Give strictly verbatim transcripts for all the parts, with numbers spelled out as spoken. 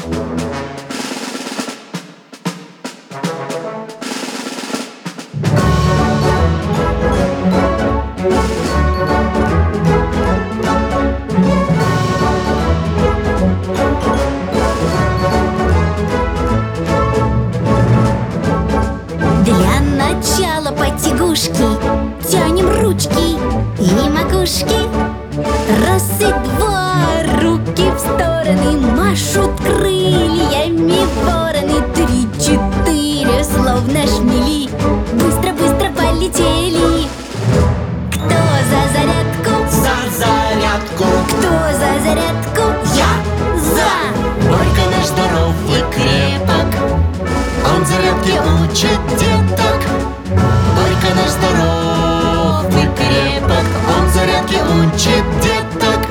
Для начала потягушки тянем ручки и макушки. Раз и два, руки в стороны машут крыльями вороны. Три-четыре, словно шмели, быстро-быстро полетели. Кто за зарядку? За зарядку! Кто за зарядку? Я! За! Борька наш здоров и крепок, он зарядки учит деток. Борька наш здоров и крепок, он зарядки учит деток.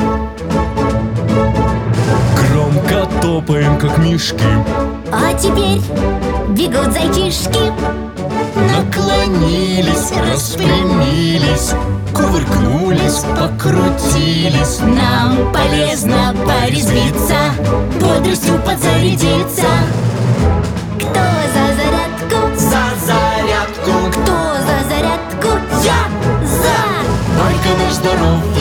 Громко топаем, как мишки. А теперь бегут зайчишки. Наклонились, распрямились, кувыркнулись, покрутились. Нам полезно порезвиться, бодростью подзарядиться. Кто за зарядку? За зарядку! Кто за зарядку? Я! За! Борька наш здоров